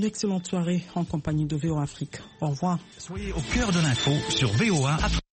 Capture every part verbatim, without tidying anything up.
une excellente soirée en compagnie de V O A Afrique. Au revoir. Soyez au cœur de l'info sur V O A Afrique.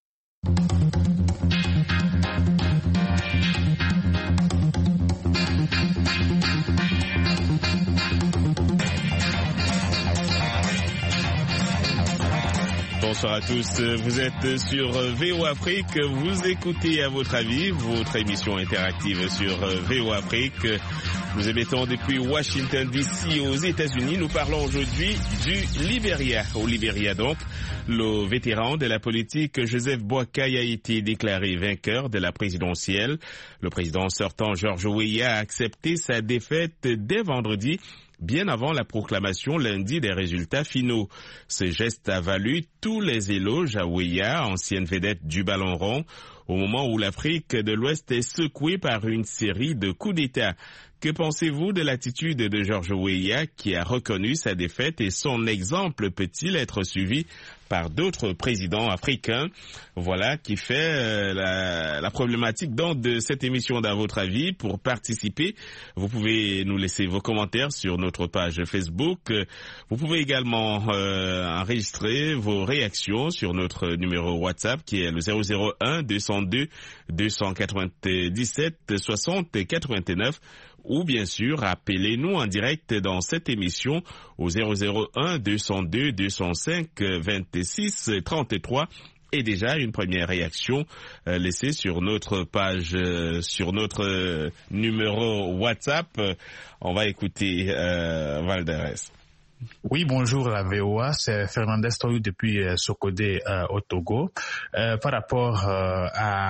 Bonsoir à tous, vous êtes sur V O Afrique, vous écoutez à votre avis votre émission interactive sur V O Afrique. Nous émettons depuis Washington D C aux États-Unis. Nous parlons aujourd'hui du Libéria. Au Libéria donc, le vétéran de la politique Joseph Boakai a été déclaré vainqueur de la présidentielle. Le président sortant George Weah a accepté sa défaite dès vendredi, bien avant la proclamation lundi des résultats finaux. Ce geste a valu tous les éloges à Weah, ancienne vedette du ballon rond, au moment où l'Afrique de l'Ouest est secouée par une série de coups d'État. Que pensez-vous de l'attitude de George Weah qui a reconnu sa défaite et son exemple peut-il être suivi par d'autres présidents africains? Voilà qui fait euh, la, la problématique donc de cette émission d'à votre avis. Pour participer, vous pouvez nous laisser vos commentaires sur notre page Facebook. Vous pouvez également euh, enregistrer vos réactions sur notre numéro WhatsApp qui est le zéro zéro un deux cent deux deux cent quatre-vingt-dix-sept soixante quatre-vingt-neuf. Ou bien sûr, appelez-nous en direct dans cette émission au zéro zéro un deux cent deux deux cent cinq vingt-six trente-trois. Et déjà une première réaction euh, laissée sur notre page, euh, sur notre euh, numéro WhatsApp. On va écouter euh, Valderès. Oui, bonjour la V O A, c'est Fernandez Toyou depuis euh, Sokodé euh, au Togo. Euh, par rapport euh,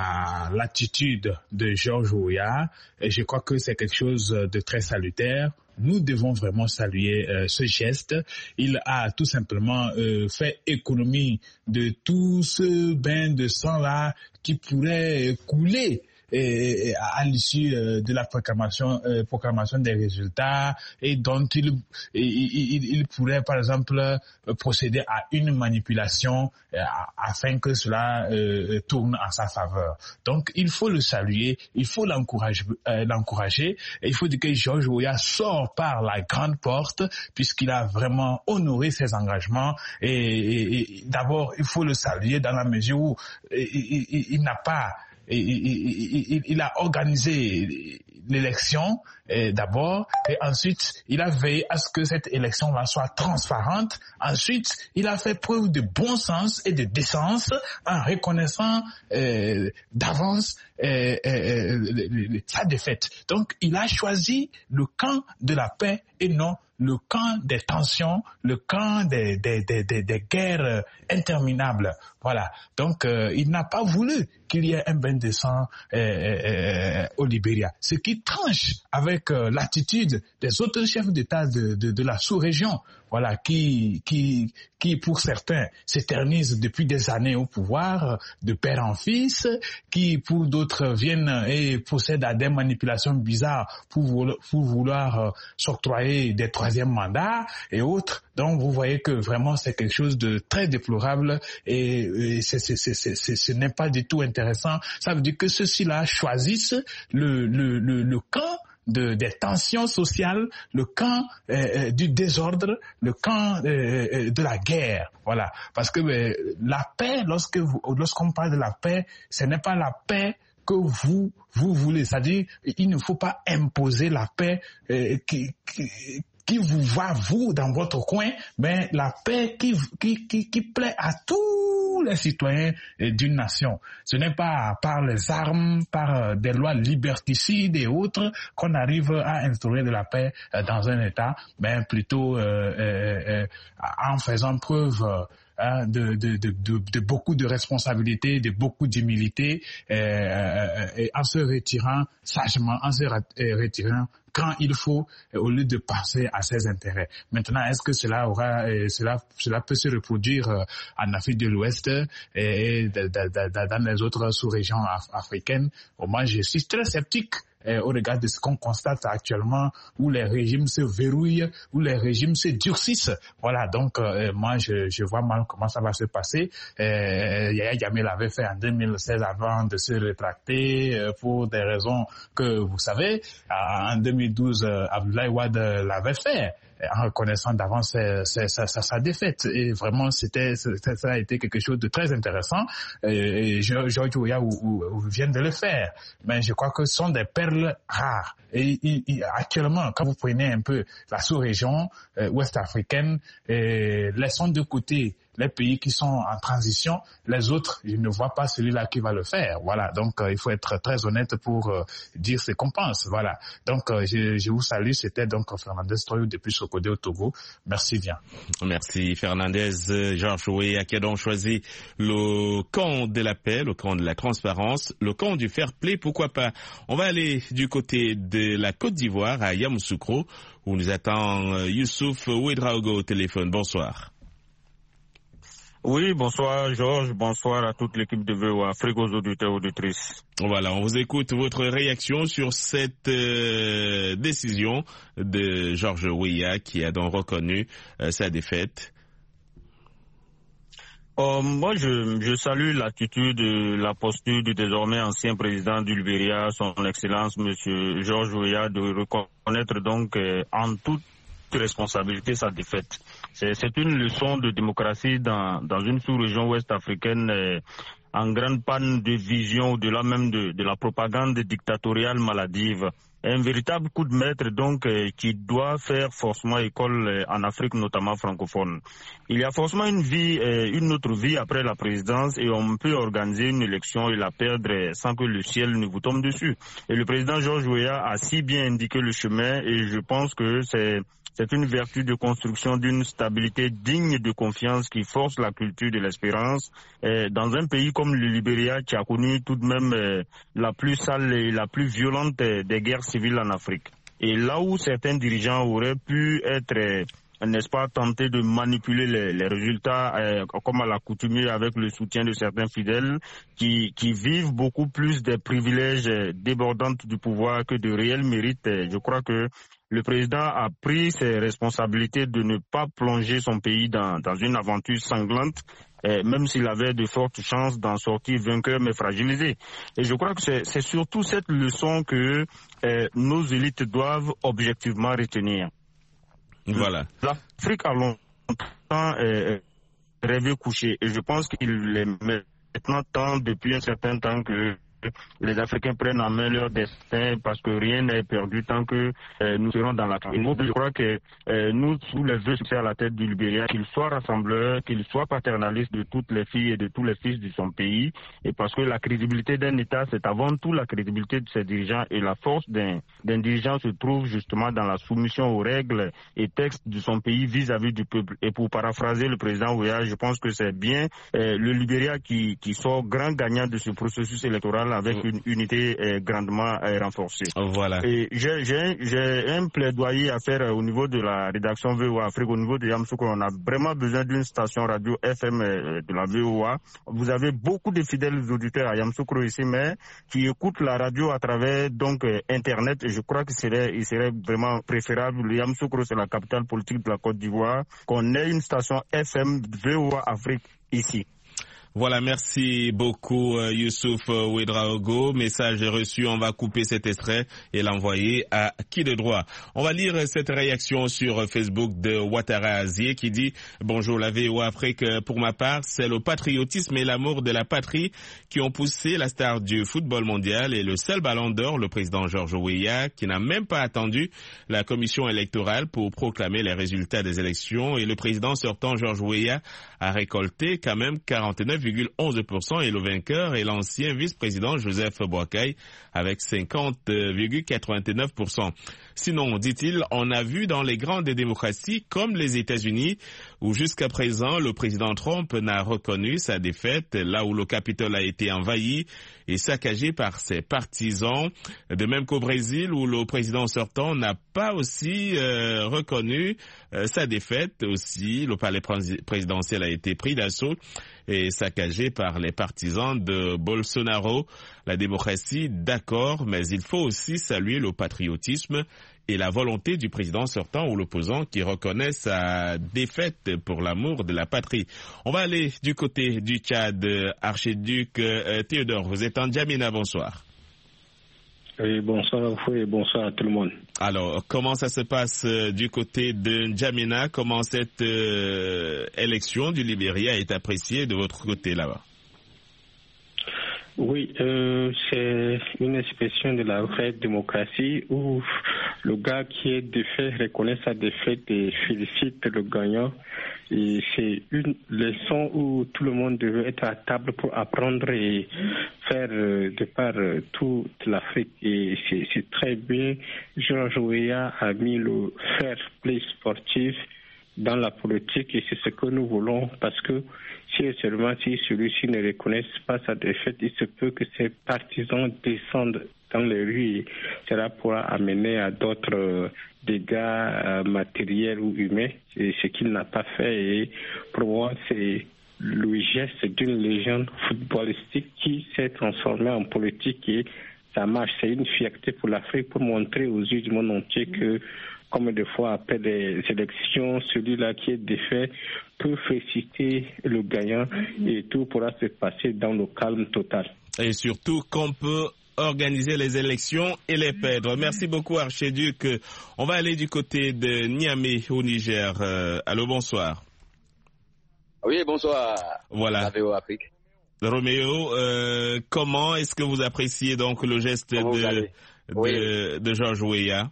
à l'attitude de George Weah, je crois que c'est quelque chose de très salutaire. Nous devons vraiment saluer euh, ce geste. Il a tout simplement euh, fait économie de tout ce bain de sang-là qui pourrait couler Et à l'issue de la proclamation, euh, proclamation des résultats et dont il, il, il pourrait par exemple procéder à une manipulation euh, afin que cela euh, tourne en sa faveur. Donc il faut le saluer, il faut l'encourager, euh, l'encourager et il faut dire que George Weah sort par la grande porte puisqu'il a vraiment honoré ses engagements et, et, et d'abord il faut le saluer dans la mesure où il, il, il n'a pas Il, il, il, il a organisé l'élection eh, d'abord et ensuite il a veillé à ce que cette élection-là soit transparente. Ensuite, il a fait preuve de bon sens et de décence en reconnaissant eh, d'avance eh, eh, sa défaite. Donc, il a choisi le camp de la paix et non le camp des tensions, le camp des, des, des, des, des guerres interminables. Voilà. Donc, euh, il n'a pas voulu qu'il y ait un bain de sang euh, euh, au Libéria. Ce qui tranche avec euh, l'attitude des autres chefs d'État de, de, de la sous-région. Voilà, qui, qui, qui pour certains s'éternisent depuis des années au pouvoir, de père en fils, qui pour d'autres viennent et procèdent à des manipulations bizarres pour vouloir, pour vouloir euh, s'octroyer des troisièmes mandats et autres. Donc vous voyez que vraiment c'est quelque chose de très déplorable et, et c'est, c'est, c'est, c'est, c'est, ce n'est pas du tout intéressant. Ça veut dire que ceux-ci-là choisissent le, le, le, le camp De, des tensions sociales, le camp euh, du désordre, le camp euh, de la guerre, voilà. Parce que euh, la paix, lorsque vous, lorsqu'on parle de la paix, ce n'est pas la paix que vous vous voulez, c'est-à-dire il ne faut pas imposer la paix euh, qui, qui qui vous va vous dans votre coin, mais la paix qui qui qui, qui plaît à tous les citoyens d'une nation. Ce n'est pas par les armes, par des lois liberticides et autres qu'on arrive à instaurer de la paix dans un État, mais plutôt euh, euh, euh, en faisant preuve euh, de, de, de, de, de beaucoup de responsabilités, de beaucoup d'humilité, euh, et en se retirant sagement, en se retirant quand il faut, au lieu de passer à ses intérêts. Maintenant, est-ce que cela aura, cela, cela peut se reproduire en Afrique de l'Ouest et dans les autres sous-régions africaines? Moi, je suis très sceptique au regard de ce qu'on constate actuellement, où les régimes se verrouillent, où les régimes se durcissent. Voilà, donc euh, moi je, je vois mal comment ça va se passer. Euh, Yahya Jammeh l'avait fait en deux mille seize avant de se rétracter euh, pour des raisons que vous savez. En deux mille douze, euh, Abdoulaye Wade l'avait fait. en reconnaissant d'avance sa, sa, sa, sa défaite. Et vraiment, c'était, ça a été quelque chose de très intéressant. Et, et George Weah vient de le faire. Mais je crois que ce sont des perles rares. Et, et, et actuellement, quand vous prenez un peu la sous-région euh, ouest-africaine, et laissons de côté les pays qui sont en transition, les autres, je ne vois pas celui-là qui va le faire. Voilà, donc euh, il faut être très honnête pour euh, dire ce qu'on pense. Voilà, donc euh, je, je vous salue. C'était donc Fernandez Toyou depuis Sokodé au Togo. Merci bien. Merci Fernandez. George Weah qui a donc choisi le camp de la paix, le camp de la transparence, le camp du fair play, pourquoi pas. On va aller du côté de la Côte d'Ivoire à Yamoussoukro où nous attend Youssouf Ouedraogo au téléphone. Bonsoir. Oui, bonsoir Georges, bonsoir à toute l'équipe de V O A Afrique, aux auditeurs et auditrices. Voilà, on vous écoute votre réaction sur cette euh, décision de George Weah qui a donc reconnu euh, sa défaite. Euh, moi, je, je salue l'attitude, la posture du désormais ancien président du Libéria, son Excellence Monsieur George Weah, de reconnaître donc euh, en toute responsabilité sa défaite. C'est une leçon de démocratie dans, dans une sous-région ouest africaine euh, en grande panne de vision, au-delà même de, de la propagande dictatoriale maladive. Un véritable coup de maître donc euh, qui doit faire forcément école euh, en Afrique, notamment francophone. Il y a forcément une vie, euh, une autre vie après la présidence et on peut organiser une élection et la perdre euh, sans que le ciel ne vous tombe dessus. Et le président George Weah a si bien indiqué le chemin et je pense que c'est C'est une vertu de construction d'une stabilité digne de confiance qui force la culture de l'espérance euh, dans un pays comme le Libéria qui a connu tout de même euh, la plus sale et la plus violente euh, des guerres civiles en Afrique. Et là où certains dirigeants auraient pu être, euh, n'est-ce pas, tentés de manipuler les, les résultats euh, comme à l'accoutumée avec le soutien de certains fidèles qui, qui vivent beaucoup plus des privilèges euh, débordants du pouvoir que de réels mérites, euh, je crois que le président a pris ses responsabilités de ne pas plonger son pays dans, dans une aventure sanglante, eh, même s'il avait de fortes chances d'en sortir vainqueur mais fragilisé. Et je crois que c'est surtout cette leçon que eh, nos élites doivent objectivement retenir. Voilà. L'Afrique a longtemps eh, rêvé couché et je pense qu'il est maintenant temps, depuis un certain temps, que les Africains prennent en main leur destin parce que rien n'est perdu tant que euh, nous serons dans la transition. Je crois que euh, nous, sous les vœux succès à la tête du Libéria, qu'il soit rassembleur, qu'il soit paternaliste de toutes les filles et de tous les fils de son pays, et parce que la crédibilité d'un État, c'est avant tout la crédibilité de ses dirigeants, et la force d'un dirigeant se trouve justement dans la soumission aux règles et textes de son pays vis-à-vis du peuple. Et pour paraphraser le président Weah, je pense que c'est bien euh, le Libéria qui, qui sort grand gagnant de ce processus électoral avec une unité euh, grandement euh, renforcée. Voilà. Et j'ai un plaidoyer à faire euh, au niveau de la rédaction V O A Afrique, au niveau de Yamoussoukro. On a vraiment besoin d'une station radio F M euh, de la V O A. Vous avez beaucoup de fidèles auditeurs à Yamoussoukro ici, mais qui écoutent la radio à travers donc euh, Internet. Et je crois qu'il serait, il serait vraiment préférable. Yamoussoukro, c'est la capitale politique de la Côte d'Ivoire, qu'on ait une station F M V O A Afrique ici. Voilà, merci beaucoup euh, Youssouf euh, Ouedraogo. Message reçu, on va couper cet extrait et l'envoyer à qui de droit. On va lire cette réaction sur Facebook de Ouattara Azier qui dit « Bonjour la V O A Afrique, pour ma part, c'est le patriotisme et l'amour de la patrie qui ont poussé la star du football mondial et le seul ballon d'or, le président George Weah, qui n'a même pas attendu la commission électorale pour proclamer les résultats des élections, et le président sortant George Weah a récolté quand même quarante-neuf virgule onze pour cent et le vainqueur est l'ancien vice-président Joseph Boakai avec cinquante virgule quatre-vingt-neuf pour cent. Sinon, dit-il, on a vu dans les grandes démocraties comme les États-Unis où jusqu'à présent le président Trump n'a reconnu sa défaite, là où le Capitole a été envahi et saccagé par ses partisans, de même qu'au Brésil où le président sortant n'a pas aussi euh, reconnu euh, sa défaite aussi, le palais présidentiel a été pris d'assaut et saccagé par les partisans de Bolsonaro. La démocratie, d'accord, mais il faut aussi saluer le patriotisme et la volonté du président sortant ou l'opposant qui reconnaît sa défaite pour l'amour de la patrie. On va aller du côté du Tchad. Archiduc euh, Théodore, vous êtes en Djamena, bonsoir. Oui, bonsoir à vous et bonsoir à tout le monde. Alors, comment ça se passe euh, du côté de N'Djamena? Comment cette euh, élection du Libéria est appréciée de votre côté là-bas? Oui, euh, c'est une expression de la vraie démocratie où le gars qui est défait reconnaît sa défaite et félicite le gagnant. Et c'est une leçon où tout le monde devait être à table pour apprendre et faire euh, de par euh, toute l'Afrique. Et c'est, c'est très bien. Georges Weah a mis le fair play sportif dans la politique et c'est ce que nous voulons parce que si et seulement si celui-ci ne reconnaisse pas sa défaite, il se peut que ses partisans descendent dans les rues et cela pourra amener à d'autres euh, dégâts euh, matériels ou humains. C'est ce qu'il n'a pas fait et pour moi c'est le geste d'une légende footballistique qui s'est transformée en politique et ça marche. C'est une fierté pour l'Afrique pour montrer aux yeux du monde entier que comme des fois après des élections, celui-là qui est défait peut féliciter le gagnant et tout pourra se passer dans le calme total. Et surtout qu'on peut organiser les élections et les perdre. Merci beaucoup Archiduc. On va aller du côté de Niamey au Niger. Euh, allô, bonsoir. Oui, bonsoir. Voilà. La V O Afrique. Roméo, euh, comment est-ce que vous appréciez donc le geste comment de, de, oui. de Georges Weah?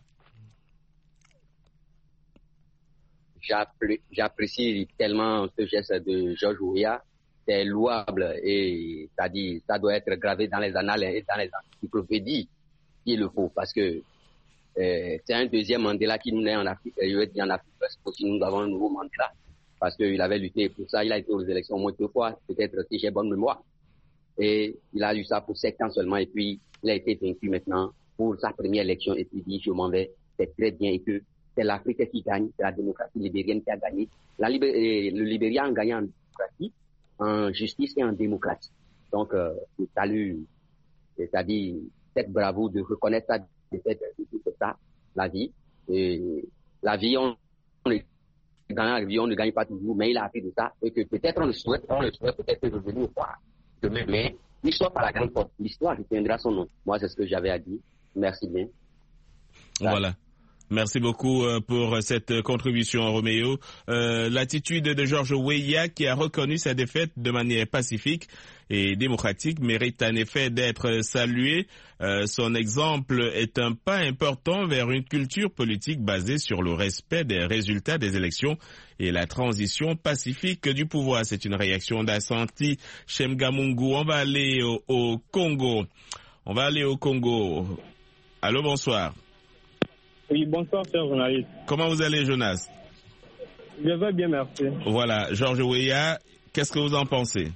J'apprécie tellement ce geste de Georges Weah. C'est louable et ça dit, ça doit être gravé dans les annales et dans les encyclopédies s'il le faut parce que euh, c'est un deuxième Mandela qui nous naît en Afrique. Je veux dire en Afrique parce que nous avons un nouveau Mandela parce qu'il avait lutté pour ça. Il a été aux élections au moins deux fois, peut-être si j'ai bonne mémoire. Et il a eu ça pour sept ans seulement et puis il a été vaincu maintenant pour sa première élection et puis il dit je m'en vais. C'est très bien et que c'est l'Afrique qui gagne, c'est la démocratie libérienne qui a gagné. La Libé- le Libéria a gagné en démocratie, en justice et en démocratie. Donc, euh, je salue, c'est-à-dire cette bravoure de reconnaître ça, de faire de ça, la vie. Et la vie, on, on est dans la vie, on ne gagne pas toujours, mais il a appris de ça et que peut-être on le souhaite, on le souhaite peut-être revenir voir demain, mais l'histoire par la grande porte, l'histoire retiendra son nom. Moi, c'est ce que j'avais à dire. Merci bien. Voilà. Merci beaucoup pour cette contribution, Roméo. Euh, l'attitude de Georges Weah, qui a reconnu sa défaite de manière pacifique et démocratique, mérite en effet d'être salué. Euh, son exemple est un pas important vers une culture politique basée sur le respect des résultats des élections et la transition pacifique du pouvoir. C'est une réaction d'Assanti Chemgamungu. On va aller au, au Congo. On va aller au Congo. Allô, bonsoir. Oui, bonsoir, cher journaliste. Comment vous allez, Jonas? Je vais bien, merci. Voilà, Georges Weah, qu'est-ce que vous en pensez?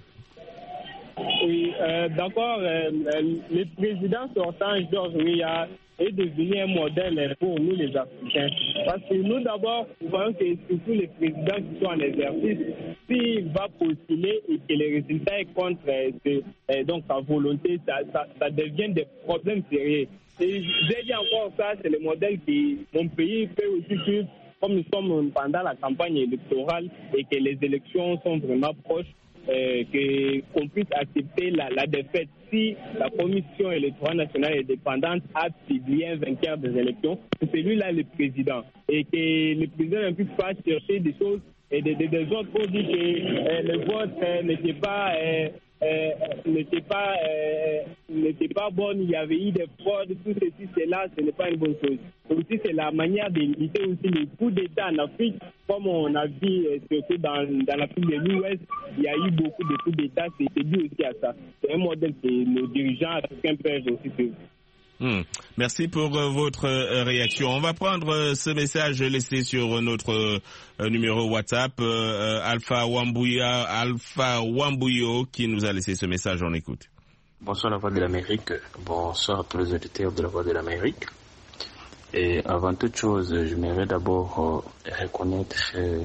Oui, euh, d'accord, euh, le président sortant, Georges Weah, est devenu un modèle pour nous, les Africains. Parce que nous, d'abord, nous voyons que surtout les présidents qui sont en exercice, s'il va postuler et que les résultats sont contre euh, euh, donc sa volonté, ça, ça, ça devient des problèmes sérieux. Et j'ai dit encore ça, c'est le modèle que mon pays peut aussi suivre, comme nous sommes pendant la campagne électorale et que les élections sont vraiment proches, euh, que, qu'on puisse accepter la, la défaite. Si la Commission électorale nationale indépendante a publié un vainqueur des élections, c'est celui-là le président. Et que le président ne puisse pas chercher des choses et des, des, des autres pour dire que euh, le vote euh, n'était pas... Euh, Euh, n'était pas euh, n'était pas bonne, il y avait eu des fraudes, tout ceci, cela, ce n'est pas une bonne chose. Aussi, c'est la manière d'éviter aussi les coups d'État en Afrique, comme on a vu euh, surtout dans, dans l'Afrique de l'Ouest, il y a eu beaucoup de coups d'État, c'est, c'est dû aussi à ça. C'est un modèle que nos dirigeants africains peuvent aussi suivre. Mmh. Merci pour euh, votre euh, réaction. On va prendre euh, ce message laissé sur notre euh, numéro WhatsApp. Euh, Alpha Wambuya, Alpha Wambuyo qui nous a laissé ce message. On écoute. Bonsoir la Voix de l'Amérique. Bonsoir à tous les auditeurs de la Voix de l'Amérique. Et avant toute chose, j'aimerais d'abord euh, reconnaître euh,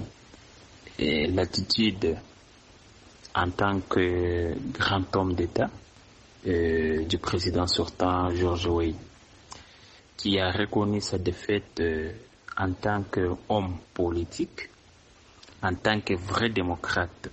l'attitude en tant que grand homme d'État Euh, du président sortant Georges Weah, qui a reconnu sa défaite euh, en tant qu'homme politique, en tant que vrai démocrate.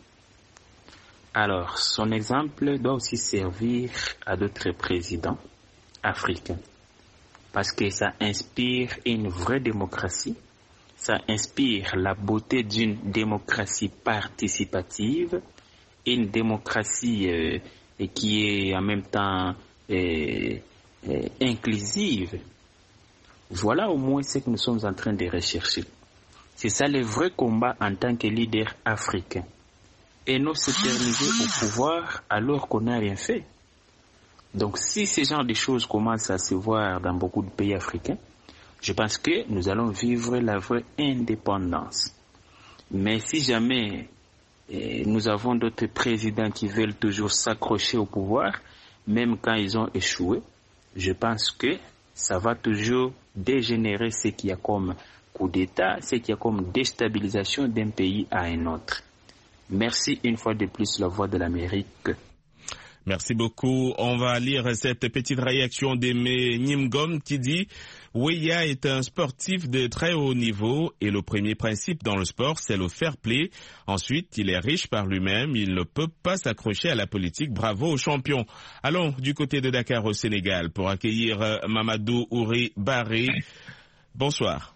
Alors, son exemple doit aussi servir à d'autres présidents africains. parce que ça inspire une vraie démocratie, ça inspire la beauté d'une démocratie participative, une démocratie euh, qui est en même temps euh, euh, inclusive. Voilà au moins ce que nous sommes en train de rechercher. C'est ça le vrai combat en tant que leader africain. Et non s'éterniser au pouvoir alors qu'on n'a rien fait. Donc si ce genre de choses commencent à se voir dans beaucoup de pays africains, je pense que nous allons vivre la vraie indépendance. Mais si jamais eh, nous avons d'autres présidents qui veulent toujours s'accrocher au pouvoir, même quand ils ont échoué, je pense que ça va toujours dégénérer ce qu'il y a comme coup d'État, ce qu'il y a comme déstabilisation d'un pays à un autre. Merci une fois de plus, la Voix de l'Amérique. Merci beaucoup. On va lire cette petite réaction d'Aimé Nimgom qui dit « Weah est un sportif de très haut niveau et le premier principe dans le sport, c'est le fair play. Ensuite, il est riche par lui-même, il ne peut pas s'accrocher à la politique. Bravo aux champions. » Allons du côté de Dakar au Sénégal pour accueillir Mamadou Ouri Barry. Bonsoir.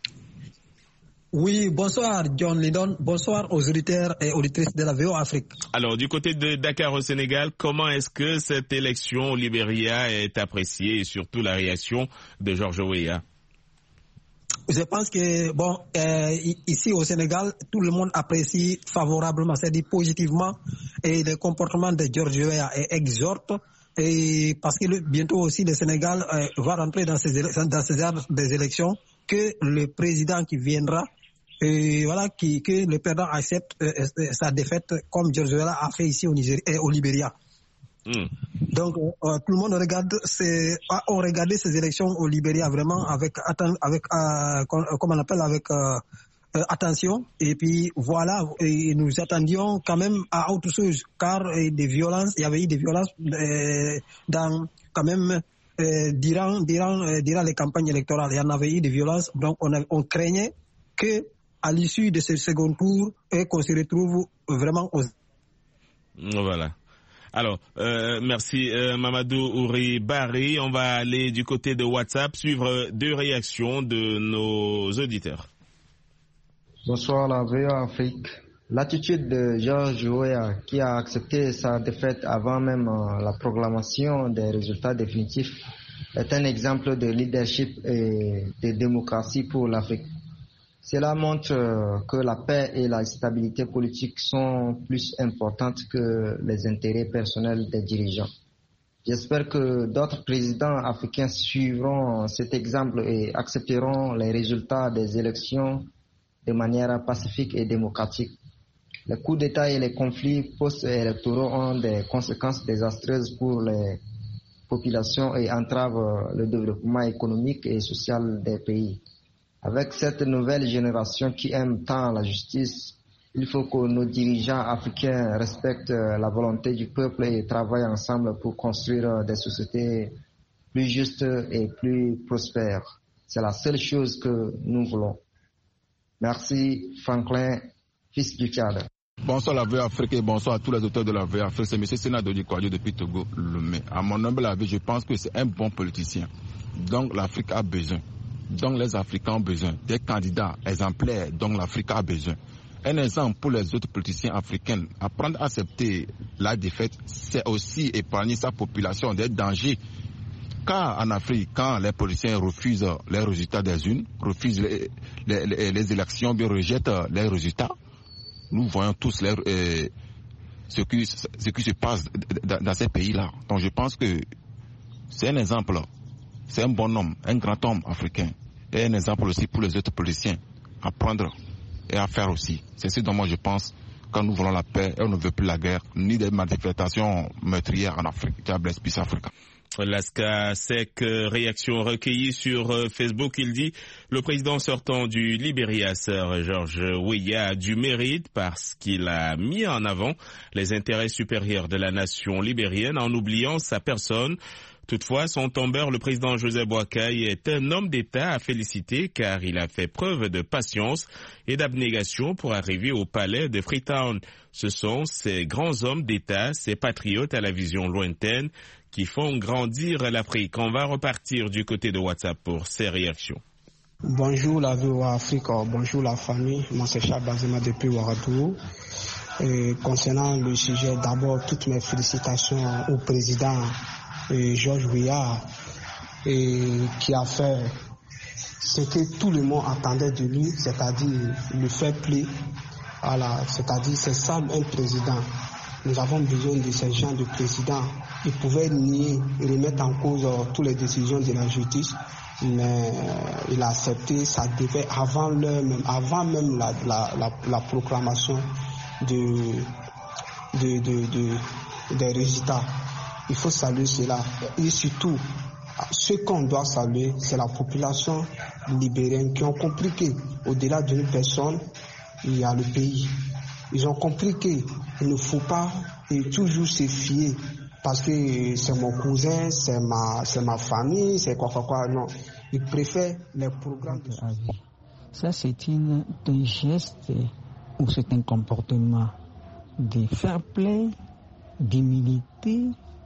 Oui, bonsoir John Lidon, bonsoir aux auditeurs et auditrices de la V O Afrique. Alors, du côté de Dakar au Sénégal, comment est-ce que cette élection au Libéria est appréciée et surtout la réaction de George Weah? Je pense que, bon, euh, ici au Sénégal, tout le monde apprécie favorablement, c'est-à-dire positivement, et le comportement de George Weah et exhorte, et parce que le, bientôt aussi le Sénégal euh, va rentrer dans ces, dans ces heures des élections, que le président qui viendra, et voilà, qui, que le perdant accepte euh, sa défaite comme George Weah a fait ici au, Nigeria, euh, au Libéria. Mm. Donc euh, tout le monde regarde, c'est, on regardait ces élections au Libéria vraiment avec, avec euh, comment on appelle, avec euh, euh, attention. Et puis voilà, et nous attendions quand même à autre chose, car euh, des violences, il y avait eu des violences euh, dans quand même. Euh, durant, durant, euh, durant les campagnes électorales, il y en avait eu des violences, donc on, a, on craignait que à l'issue de ce second tour, et qu'on se retrouve vraiment aux... Voilà. Alors, euh, merci euh, Mamadou Ouri Barry. On va aller du côté de WhatsApp, suivre deux réactions de nos auditeurs. Bonsoir la V O Afrique. L'attitude de George Weah, qui a accepté sa défaite avant même euh, la proclamation des résultats définitifs, est un exemple de leadership et de démocratie pour l'Afrique. Cela montre euh, que la paix et la stabilité politique sont plus importantes que les intérêts personnels des dirigeants. J'espère que d'autres présidents africains suivront cet exemple et accepteront les résultats des élections de manière pacifique et démocratique. Les coups d'État et les conflits post-électoraux ont des conséquences désastreuses pour les populations et entravent le développement économique et social des pays. Avec cette nouvelle génération qui aime tant la justice, il faut que nos dirigeants africains respectent la volonté du peuple et travaillent ensemble pour construire des sociétés plus justes et plus prospères. C'est la seule chose que nous voulons. Merci, Franklin, fils du Tchad. Bonsoir la V O Afrique et bonsoir à tous les auteurs de la V O Afrique. C'est M. Sénado Dikwadio depuis Togo Lomé. À mon humble avis, je pense que c'est un bon politicien. Donc l'Afrique a besoin. Donc les Africains ont besoin des candidats exemplaires dont l'Afrique a besoin. Un exemple pour les autres politiciens africains, apprendre à accepter la défaite, c'est aussi épargner sa population des dangers. Car en Afrique, quand les politiciens refusent les résultats des urnes, refusent les, les, les, les élections, bien rejettent les résultats, nous voyons tous les, euh, ce, qui, ce qui se passe dans, dans ces pays-là. Donc je pense que c'est un exemple. C'est un bon homme, un grand homme africain. Et un exemple aussi pour les autres politiciens à prendre et à faire aussi. C'est ce dont moi je pense quand nous voulons la paix et on ne veut plus la guerre, ni des manifestations meurtrières en Afrique. Dieu blesse, peace Africa. Laska Sek, réaction recueillie sur Facebook, il dit « Le président sortant du Libéria, Sir George Weah, a du mérite parce qu'il a mis en avant les intérêts supérieurs de la nation libérienne en oubliant sa personne. Toutefois, son tombeur, le président Joseph Boakai, est un homme d'État à féliciter car il a fait preuve de patience et d'abnégation pour arriver au palais de Freetown. Ce sont ces grands hommes d'État, ces patriotes à la vision lointaine qui font grandir l'Afrique. On va repartir du côté de WhatsApp pour ces réactions. Bonjour la V O A Afrique, bonjour la famille, moi c'est Charles Bazema depuis Ouagadougou. Et concernant le sujet, d'abord toutes mes félicitations au président et George Weah et qui a fait ce que tout le monde attendait de lui, c'est-à-dire le fair play. Voilà, c'est-à-dire c'est ça un président. Nous avons besoin de ces gens de présidents. Ils pouvaient nier et remettre en cause euh, toutes les décisions de la justice, mais euh, il a accepté, ça devait avant l'heure même, avant même la, la, la, la proclamation de, de, de, de, des résultats. Il faut saluer cela. Et surtout, ce qu'on doit saluer, c'est la population libérienne qui ont compris qu'au-delà d'une personne, il y a le pays. Ils ont compris qu'il ne faut pas et toujours se fier parce que c'est mon cousin, c'est ma, c'est ma famille, c'est quoi, quoi, quoi. Non, ils préfèrent les programmes de... Ça, c'est une, un geste ou c'est un comportement de fair play, d'humilité,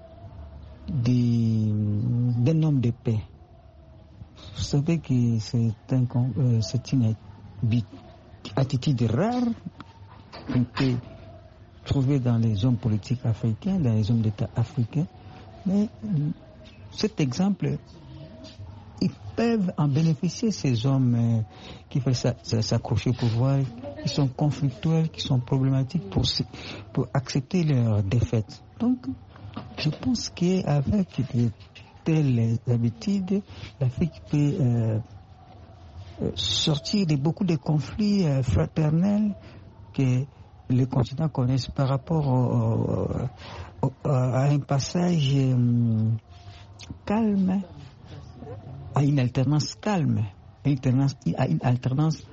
d'un homme de paix. Vous savez que c'est un, euh, c'est une attitude rare qu'on peut trouver dans les hommes politiques africains, dans les hommes d'État africains. Mais cet exemple, ils peuvent en bénéficier, ces hommes euh, qui veulent s'accrocher au pouvoir, qui sont conflictuels, qui sont problématiques pour, pour accepter leur défaite. Donc, je pense qu'avec de telles habitudes, l'Afrique peut euh, sortir de beaucoup de conflits euh, fraternels que les continents connaissent par rapport au, au, au, à un passage euh, calme, à une alternance calme, à une alternance, à une alternance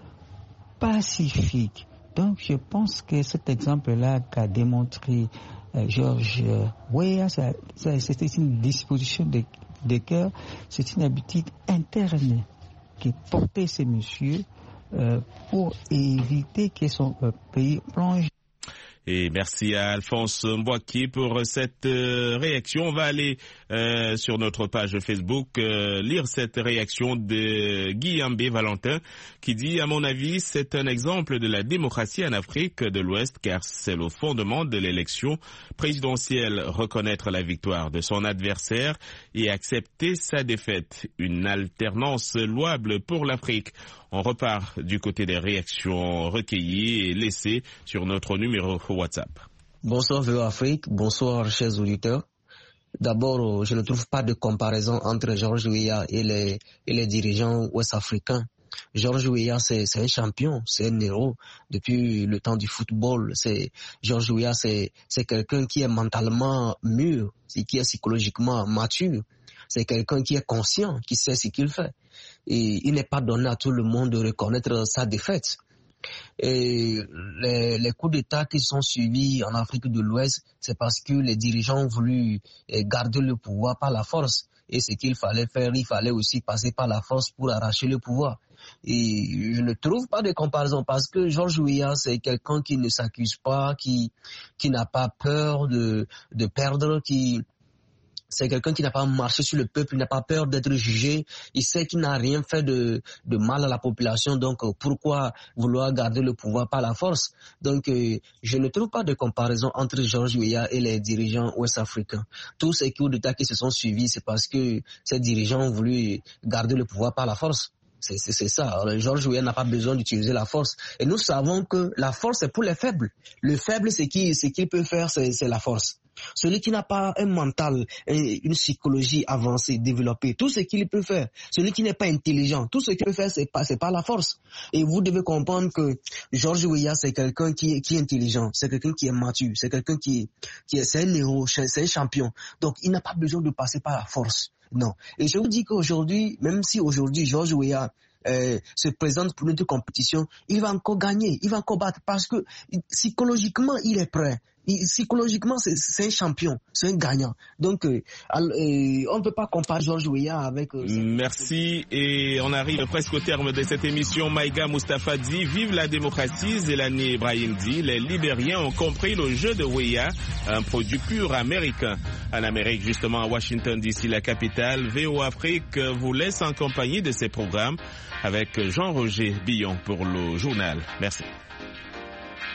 pacifique. Donc je pense que cet exemple-là qu'a démontré euh, George Weah, ça, ça, c'était une disposition de, de cœur, c'est une habitude interne qui portait ces messieurs euh, pour éviter que son euh, pays plonge. Et merci à Alphonse Mbouaki pour cette euh, réaction. On va aller euh, sur notre page Facebook euh, lire cette réaction de Guy Ambé Valentin qui dit « À mon avis, c'est un exemple de la démocratie en Afrique de l'Ouest car c'est le fondement de l'élection présidentielle, reconnaître la victoire de son adversaire et accepter sa défaite. Une alternance louable pour l'Afrique. » On repart du côté des réactions recueillies et laissées sur notre numéro WhatsApp. Bonsoir V O A Afrique, bonsoir chers auditeurs. D'abord, je ne trouve pas de comparaison entre George Weah et les, et les dirigeants ouest-africains. George Weah, c'est, c'est un champion, c'est un héros depuis le temps du football. C'est, George Weah, c'est, c'est quelqu'un qui est mentalement mûr, qui est psychologiquement mature. C'est quelqu'un qui est conscient, qui sait ce qu'il fait. Et il n'est pas donné à tout le monde de reconnaître sa défaite. Et les, les coups d'État qui sont suivis en Afrique de l'Ouest, c'est parce que les dirigeants ont voulu garder le pouvoir par la force. Et ce qu'il fallait faire, il fallait aussi passer par la force pour arracher le pouvoir. Et je ne trouve pas de comparaison parce que George Weah, c'est quelqu'un qui ne s'accuse pas, qui, qui n'a pas peur de, de perdre, qui... C'est quelqu'un qui n'a pas marché sur le peuple, il n'a pas peur d'être jugé. Il sait qu'il n'a rien fait de, de mal à la population. Donc, pourquoi vouloir garder le pouvoir par la force? Donc, euh, je ne trouve pas de comparaison entre George Weah et les dirigeants ouest-africains. Tous ces coups d'État qui se sont suivis, c'est parce que ces dirigeants ont voulu garder le pouvoir par la force. C'est, c'est, c'est ça. Alors, George Weah n'a pas besoin d'utiliser la force. Et nous savons que la force, c'est pour les faibles. Le faible, c'est qui, ce qu'il peut faire, c'est, c'est la force. Celui qui n'a pas un mental, une psychologie avancée, développée, tout ce qu'il peut faire. Celui qui n'est pas intelligent, tout ce qu'il peut faire, c'est pas, c'est pas la force. Et vous devez comprendre que George Weah, c'est quelqu'un qui est, qui est intelligent, c'est quelqu'un qui est mature, c'est quelqu'un qui, qui est, c'est un héros, c'est un champion. Donc, il n'a pas besoin de passer par la force. Non. Et je vous dis qu'aujourd'hui, même si aujourd'hui George Weah euh, se présente pour une compétition, il va encore gagner, il va encore battre parce que psychologiquement, il est prêt. il, psychologiquement, c'est un champion, c'est un gagnant. Donc, euh, euh, on ne peut pas comparer Georges Weah avec... Euh, Merci, et on arrive presque au terme de cette émission. Maïga Mustafa dit, vive la démocratie. Zélani Ibrahim dit, les Libériens ont compris le jeu de Weah, un produit pur américain. En Amérique, justement, à Washington D C, la capitale, V O Afrique vous laisse en compagnie de ses programmes avec Jean-Roger Billon pour le journal. Merci.